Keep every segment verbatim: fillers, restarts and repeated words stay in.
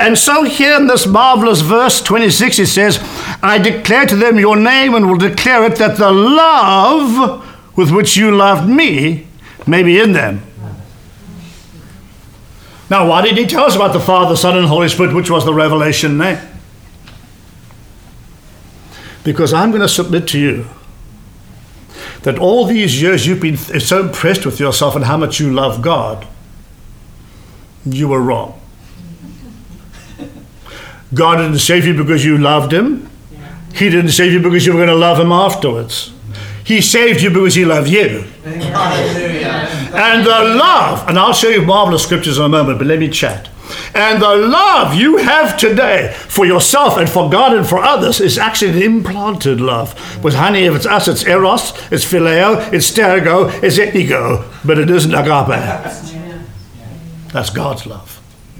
And so here in this marvelous verse twenty-six, it says, I declare to them your name and will declare it, that the love with which you loved me may be in them. Now, why did he tell us about the Father, Son, and Holy Spirit, which was the revelation name? Because I'm going to submit to you that all these years you've been so impressed with yourself and how much you love God, you were wrong. God didn't save you because you loved him. He didn't save you because you were going to love him afterwards. He saved you because he loved you. Hallelujah. And the love, and I'll show you marvelous scriptures in a moment, but let me chat. And the love you have today for yourself and for God and for others is actually an implanted love. But honey, if it's us, it's eros, it's phileo, it's stergo, it's ego, but it isn't agape. That's God's love.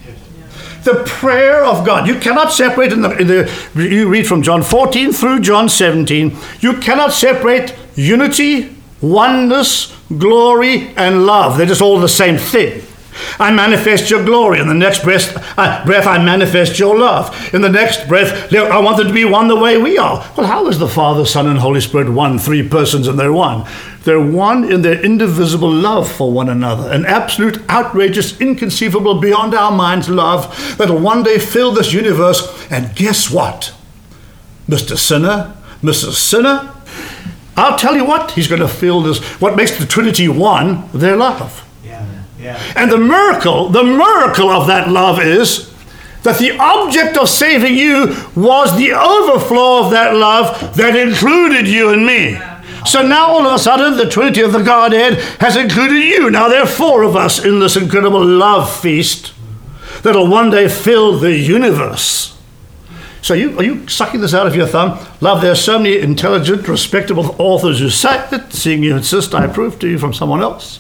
The prayer of God. You cannot separate, in the, in the, you read from John fourteen through John seventeen, you cannot separate unity, oneness, glory, and love. They're just all the same thing. I manifest your glory. In the next breath, uh, breath, I manifest your love. In the next breath, I want them to be one the way we are. Well, how is the Father, Son, and Holy Spirit one? Three persons and they're one. They're one in their indivisible love for one another. An absolute, outrageous, inconceivable, beyond our minds love that'll one day fill this universe. And guess what? Mister Sinner, Missus Sinner, I'll tell you what, he's going to fill this. What makes the Trinity one? Their love. Yeah. And the miracle, the miracle of that love is that the object of saving you was the overflow of that love that included you and me. So now all of a sudden the Trinity of the Godhead has included you. Now there are four of us in this incredible love feast that'll one day fill the universe. So you, are you sucking this out of your thumb? Love, there are so many intelligent, respectable authors who say it. Seeing you insist, I prove to you from someone else.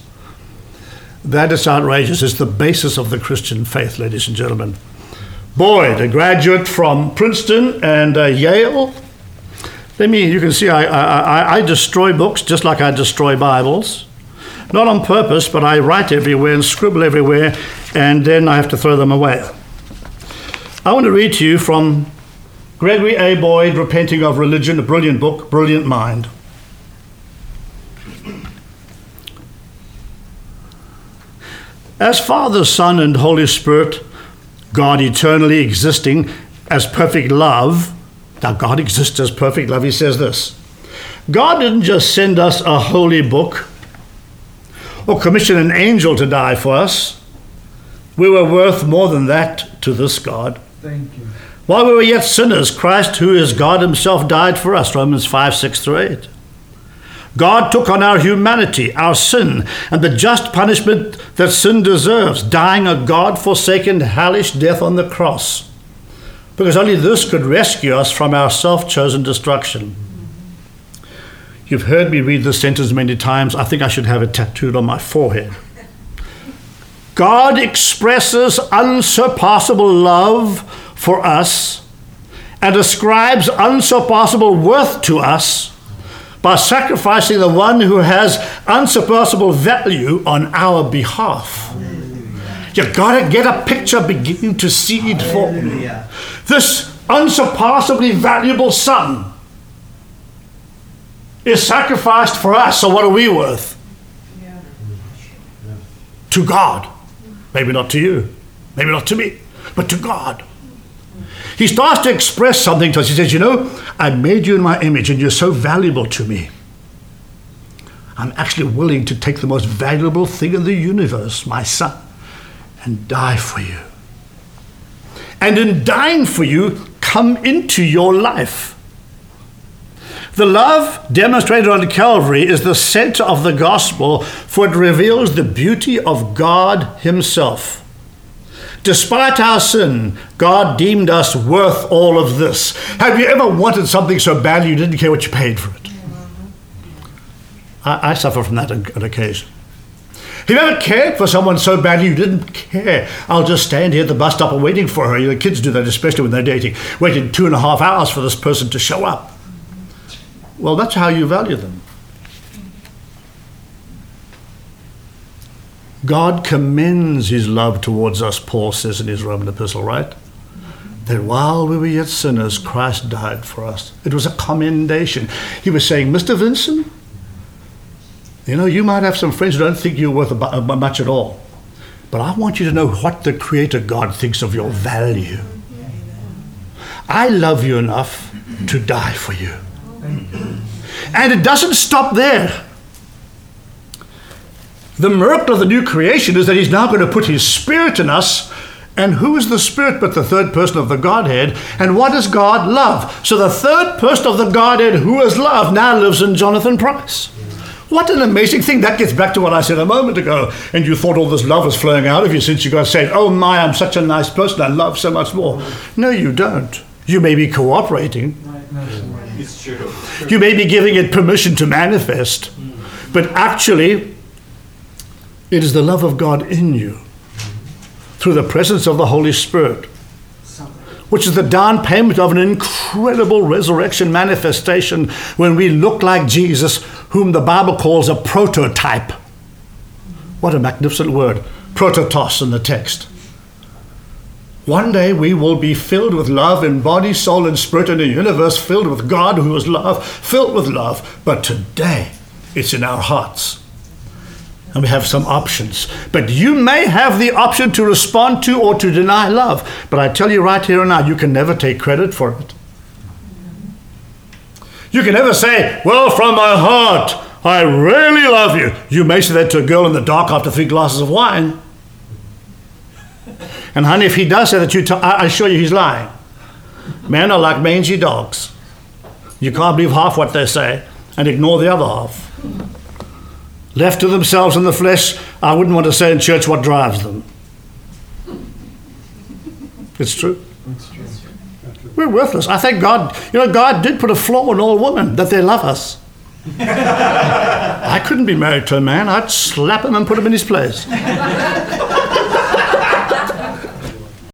That is outrageous. It's the basis of the Christian faith, ladies and gentlemen. Boyd, a graduate from Princeton and uh, Yale. Let me, you can see I, I, I destroy books just like I destroy Bibles. Not on purpose, but I write everywhere and scribble everywhere, and then I have to throw them away. I want to read to you from Gregory A. Boyd, Repenting of Religion, a brilliant book, brilliant mind. As Father, Son, and Holy Spirit, God eternally existing as perfect love, now God exists as perfect love, he says this, God didn't just send us a holy book or commission an angel to die for us. We were worth more than that to this God. Thank you. While we were yet sinners, Christ, who is God himself, died for us, Romans five, six through eight. God took on our humanity, our sin, and the just punishment that sin deserves, dying a God-forsaken, hellish death on the cross, because only this could rescue us from our self-chosen destruction. You've heard me read this sentence many times. I think I should have it tattooed on my forehead. God expresses unsurpassable love for us and ascribes unsurpassable worth to us by sacrificing the one who has unsurpassable value on our behalf. You've got to get a picture beginning to see it for me. This unsurpassably valuable son is sacrificed for us, so what are we worth? Yeah. To God. Maybe not to you, maybe not to me, but to God. He starts to express something to us. He says, you know, I made you in my image and you're so valuable to me. I'm actually willing to take the most valuable thing in the universe, my son, and die for you. And in dying for you, come into your life. The love demonstrated on Calvary is the center of the gospel, for it reveals the beauty of God himself. Despite our sin, God deemed us worth all of this. Have you ever wanted something so badly you didn't care what you paid for it? I, I suffer from that on, on occasion. Have you ever cared for someone so badly you didn't care? I'll just stand here at the bus stop and waiting for her. You know, kids do that, especially when they're dating. Waiting two and a half hours for this person to show up. Well, that's how you value them. God commends his love towards us, Paul says in his Roman epistle, right? that while we were yet sinners, Christ died for us. It was a commendation. He was saying, Mister Vincent, you know, you might have some friends who don't think you're worth much at all. But I want you to know what the Creator God thinks of your value. I love you enough to die for you. And it doesn't stop there. The miracle of the new creation is that he's now going to put his Spirit in us. And who is the Spirit but the third person of the Godhead? And what is God? Love. So the third person of the Godhead, who is love, now lives in Jonathan Price. What an amazing thing. That gets back to what I said a moment ago. And you thought all this love was flowing out of you since you got saved. Oh my, I'm such a nice person. I love so much more. No, you don't. You may be cooperating. It's true. You may be giving it permission to manifest. But actually, it is the love of God in you through the presence of the Holy Spirit, which is the down payment of an incredible resurrection manifestation when we look like Jesus, whom the Bible calls a prototype. What a magnificent word, prototos in the text. One day we will be filled with love in body, soul, and spirit in a universe filled with God who is love, filled with love. But today it's in our hearts. And we have some options. But you may have the option to respond to or to deny love. But I tell you right here and now, you can never take credit for it. You can never say, well, from my heart, I really love you. You may say that to a girl in the dark after three glasses of wine. And honey, if he does say that, you t- I assure you he's lying. Men are like mangy dogs. You can't believe half what they say and ignore the other half. Left to themselves in the flesh, I wouldn't want to say in church what drives them. It's true. It's true. We're worthless. I thank God. You know, God did put a flaw in all women, that they love us. I couldn't be married to a man. I'd slap him and put him in his place.